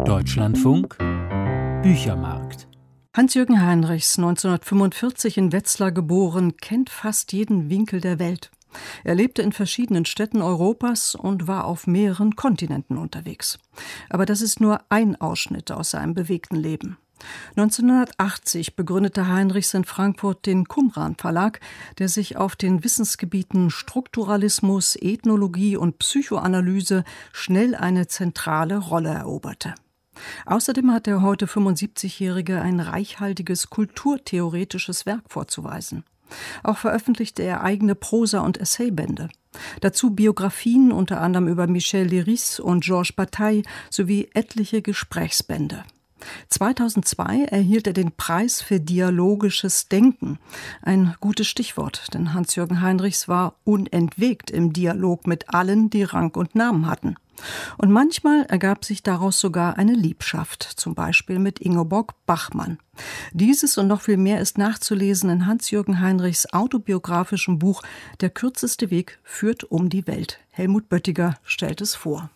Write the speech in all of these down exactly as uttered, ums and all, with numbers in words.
Deutschlandfunk Büchermarkt. Hans-Jürgen Heinrichs, neunzehnhundertfünfundvierzig in Wetzlar geboren, kennt fast jeden Winkel der Welt. Er lebte in verschiedenen Städten Europas und war auf mehreren Kontinenten unterwegs. Aber das ist nur ein Ausschnitt aus seinem bewegten Leben. neunzehnhundertachtzig begründete Heinrichs in Frankfurt den Qumran-Verlag, der sich auf den Wissensgebieten Strukturalismus, Ethnologie und Psychoanalyse schnell eine zentrale Rolle eroberte. Außerdem hat der heute fünfundsiebzigjährige ein reichhaltiges kulturtheoretisches Werk vorzuweisen. Auch veröffentlichte er eigene Prosa- und Essaybände. Dazu Biografien unter anderem über Michel Leiris und Georges Bataille sowie etliche Gesprächsbände. zweitausendzwei erhielt er den Preis für dialogisches Denken. Ein gutes Stichwort, denn Hans-Jürgen Heinrichs war unentwegt im Dialog mit allen, die Rang und Namen hatten. Und manchmal ergab sich daraus sogar eine Liebschaft, zum Beispiel mit Ingeborg Bachmann. Dieses und noch viel mehr ist nachzulesen in Hans-Jürgen Heinrichs autobiografischem Buch »Der kürzeste Weg führt um die Welt«. Helmut Böttiger stellt es vor.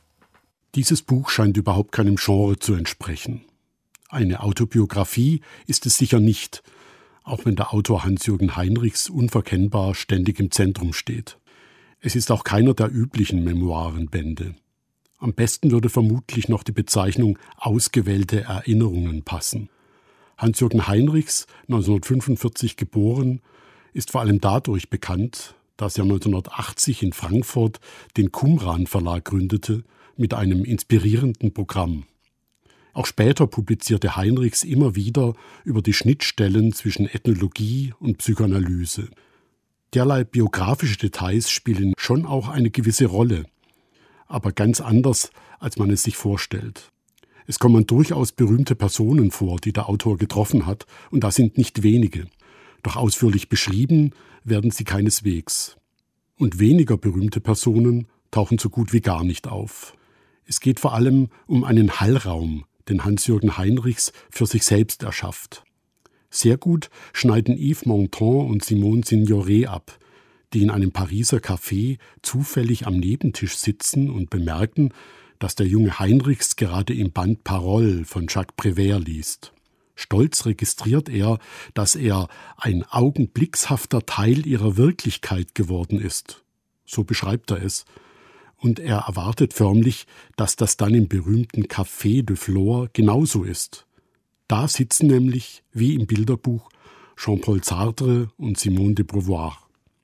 Dieses Buch scheint überhaupt keinem Genre zu entsprechen. Eine Autobiografie ist es sicher nicht, auch wenn der Autor Hans-Jürgen Heinrichs unverkennbar ständig im Zentrum steht. Es ist auch keiner der üblichen Memoirenbände. Am besten würde vermutlich noch die Bezeichnung ausgewählte Erinnerungen passen. Hans-Jürgen Heinrichs, neunzehnhundertfünfundvierzig geboren, ist vor allem dadurch bekannt, dass er neunzehnhundertachtzig in Frankfurt den Qumran-Verlag gründete, mit einem inspirierenden Programm. Auch später publizierte Heinrichs immer wieder über die Schnittstellen zwischen Ethnologie und Psychoanalyse. Derlei biografische Details spielen schon auch eine gewisse Rolle, aber ganz anders, als man es sich vorstellt. Es kommen durchaus berühmte Personen vor, die der Autor getroffen hat, und das sind nicht wenige. Doch ausführlich beschrieben werden sie keineswegs. Und weniger berühmte Personen tauchen so gut wie gar nicht auf. Es geht vor allem um einen Hallraum, den Hans-Jürgen Heinrichs für sich selbst erschafft. Sehr gut schneiden Yves Montand und Simone Signoret ab, die in einem Pariser Café zufällig am Nebentisch sitzen und bemerken, dass der junge Heinrichs gerade im Band Parole von Jacques Prévert liest. Stolz registriert er, dass er ein augenblickshafter Teil ihrer Wirklichkeit geworden ist. So beschreibt er es. Und er erwartet förmlich, dass das dann im berühmten Café de Flore genauso ist. Da sitzen nämlich, wie im Bilderbuch, Jean-Paul Sartre und Simone de Beauvoir.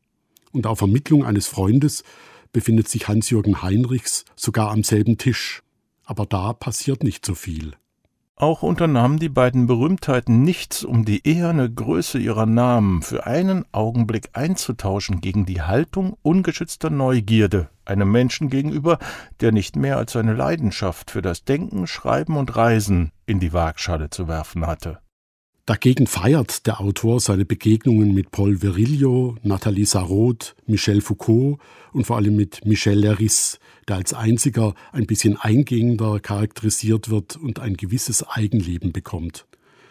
Und auf Vermittlung eines Freundes befindet sich Hans-Jürgen Heinrichs sogar am selben Tisch. Aber da passiert nicht so viel. Auch unternahmen die beiden Berühmtheiten nichts, um die eherne Größe ihrer Namen für einen Augenblick einzutauschen gegen die Haltung ungeschützter Neugierde einem Menschen gegenüber, der nicht mehr als seine Leidenschaft für das Denken, Schreiben und Reisen in die Waagschale zu werfen hatte. Dagegen feiert der Autor seine Begegnungen mit Paul Virilio, Nathalie Sarraute, Michel Foucault und vor allem mit Michel Leiris, der als einziger ein bisschen eingehender charakterisiert wird und ein gewisses Eigenleben bekommt.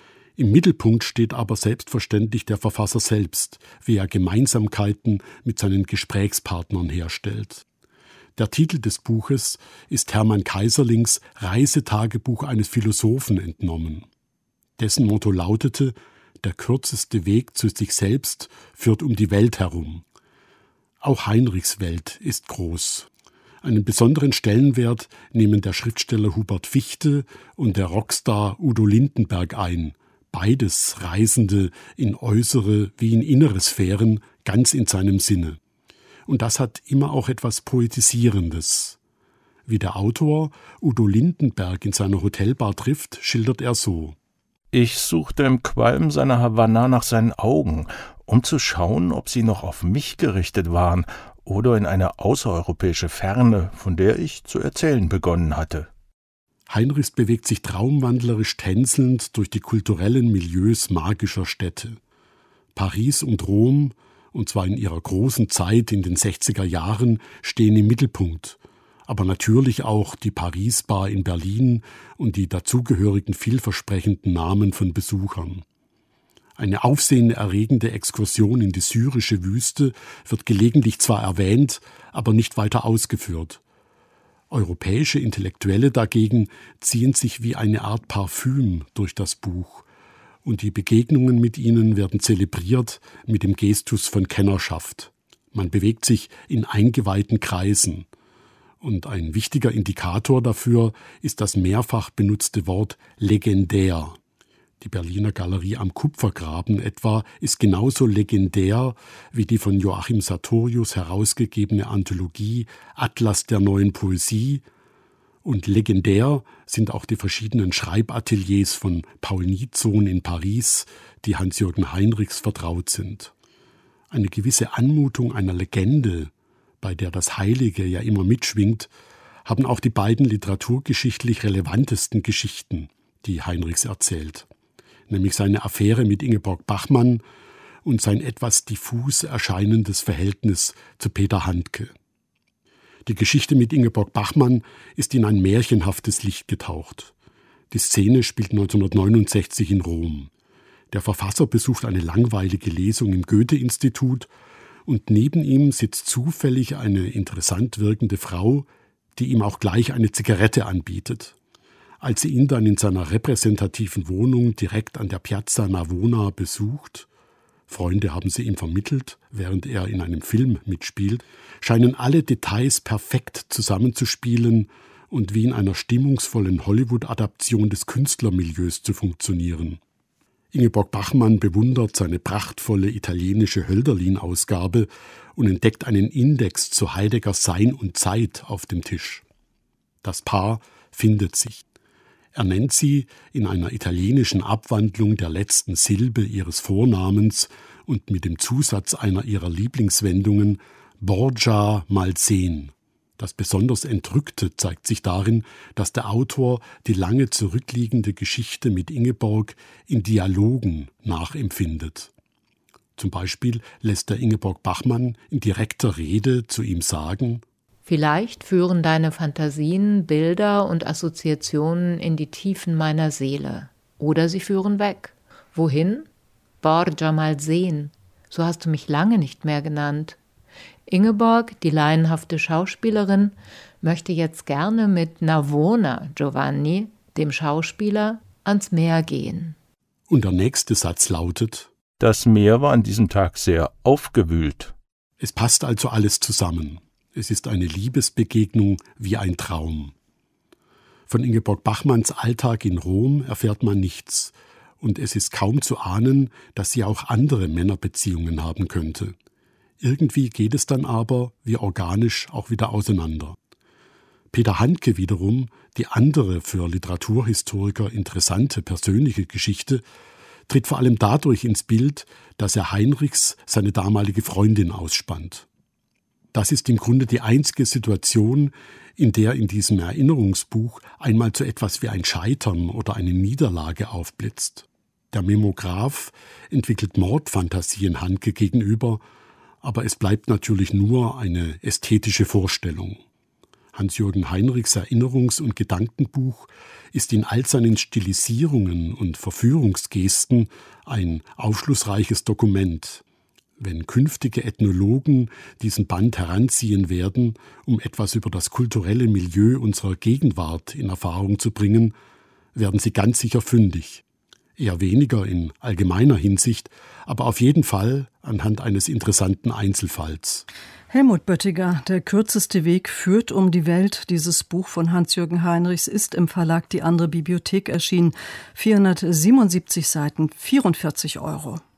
Im Mittelpunkt steht aber selbstverständlich der Verfasser selbst, wie er Gemeinsamkeiten mit seinen Gesprächspartnern herstellt. Der Titel des Buches ist Hermann Kaiserlings Reisetagebuch eines Philosophen entnommen. Dessen Motto lautete: Der kürzeste Weg zu sich selbst führt um die Welt herum. Auch Heinrichs Welt ist groß. Einen besonderen Stellenwert nehmen der Schriftsteller Hubert Fichte und der Rockstar Udo Lindenberg ein. Beides Reisende in äußere wie in innere Sphären, ganz in seinem Sinne. Und das hat immer auch etwas Poetisierendes. Wie der Autor Udo Lindenberg in seiner Hotelbar trifft, schildert er so: Ich suchte im Qualm seiner Havanna nach seinen Augen, um zu schauen, ob sie noch auf mich gerichtet waren oder in eine außereuropäische Ferne, von der ich zu erzählen begonnen hatte. Heinrichs bewegt sich traumwandlerisch tänzelnd durch die kulturellen Milieus magischer Städte. Paris und Rom, und zwar in ihrer großen Zeit in den sechziger Jahren, stehen im Mittelpunkt. Aber natürlich auch die Paris-Bar in Berlin und die dazugehörigen vielversprechenden Namen von Besuchern. Eine aufsehenerregende Exkursion in die syrische Wüste wird gelegentlich zwar erwähnt, aber nicht weiter ausgeführt. Europäische Intellektuelle dagegen ziehen sich wie eine Art Parfüm durch das Buch, und die Begegnungen mit ihnen werden zelebriert mit dem Gestus von Kennerschaft. Man bewegt sich in eingeweihten Kreisen. Und ein wichtiger Indikator dafür ist das mehrfach benutzte Wort legendär. Die Berliner Galerie am Kupfergraben etwa ist genauso legendär wie die von Joachim Sartorius herausgegebene Anthologie Atlas der neuen Poesie. Und legendär sind auch die verschiedenen Schreibateliers von Paul Nizon in Paris, die Hans-Jürgen Heinrichs vertraut sind. Eine gewisse Anmutung einer Legende, bei der das Heilige ja immer mitschwingt, haben auch die beiden literaturgeschichtlich relevantesten Geschichten, die Heinrichs erzählt, nämlich seine Affäre mit Ingeborg Bachmann und sein etwas diffus erscheinendes Verhältnis zu Peter Handke. Die Geschichte mit Ingeborg Bachmann ist in ein märchenhaftes Licht getaucht. Die Szene spielt neunzehnhundertneunundsechzig in Rom. Der Verfasser besucht eine langweilige Lesung im Goethe-Institut und neben ihm sitzt zufällig eine interessant wirkende Frau, die ihm auch gleich eine Zigarette anbietet. Als sie ihn dann in seiner repräsentativen Wohnung direkt an der Piazza Navona besucht, Freunde haben sie ihm vermittelt, während er in einem Film mitspielt, scheinen alle Details perfekt zusammenzuspielen und wie in einer stimmungsvollen Hollywood-Adaption des Künstlermilieus zu funktionieren. Ingeborg Bachmann bewundert seine prachtvolle italienische Hölderlin-Ausgabe und entdeckt einen Index zu Heideggers Sein und Zeit auf dem Tisch. Das Paar findet sich. Er nennt sie in einer italienischen Abwandlung der letzten Silbe ihres Vornamens und mit dem Zusatz einer ihrer Lieblingswendungen Borgia mal sehen. Das besonders Entrückte zeigt sich darin, dass der Autor die lange zurückliegende Geschichte mit Ingeborg in Dialogen nachempfindet. Zum Beispiel lässt er Ingeborg Bachmann in direkter Rede zu ihm sagen: Vielleicht führen deine Fantasien, Bilder und Assoziationen in die Tiefen meiner Seele. Oder sie führen weg. Wohin? Borgia mal sehen. So hast du mich lange nicht mehr genannt. Ingeborg, die laienhafte Schauspielerin, möchte jetzt gerne mit Navona Giovanni, dem Schauspieler, ans Meer gehen. Und der nächste Satz lautet: Das Meer war an diesem Tag sehr aufgewühlt. Es passt also alles zusammen. Es ist eine Liebesbegegnung wie ein Traum. Von Ingeborg Bachmanns Alltag in Rom erfährt man nichts, und es ist kaum zu ahnen, dass sie auch andere Männerbeziehungen haben könnte. Irgendwie geht es dann aber, wie organisch, auch wieder auseinander. Peter Handke wiederum, die andere für Literaturhistoriker interessante persönliche Geschichte, tritt vor allem dadurch ins Bild, dass er Heinrichs seine damalige Freundin ausspannt. Das ist im Grunde die einzige Situation, in der in diesem Erinnerungsbuch einmal so etwas wie ein Scheitern oder eine Niederlage aufblitzt. Der Memograph entwickelt Mordfantasien Handke gegenüber, aber es bleibt natürlich nur eine ästhetische Vorstellung. Hans-Jürgen Heinrichs Erinnerungs- und Gedankenbuch ist in all seinen Stilisierungen und Verführungsgesten ein aufschlussreiches Dokument. Wenn künftige Ethnologen diesen Band heranziehen werden, um etwas über das kulturelle Milieu unserer Gegenwart in Erfahrung zu bringen, werden sie ganz sicher fündig. Eher weniger in allgemeiner Hinsicht, aber auf jeden Fall anhand eines interessanten Einzelfalls. Helmut Böttiger, der kürzeste Weg führt um die Welt. Dieses Buch von Hans-Jürgen Heinrichs ist im Verlag Die andere Bibliothek erschienen. vierhundertsiebenundsiebzig Seiten, vierundvierzig Euro.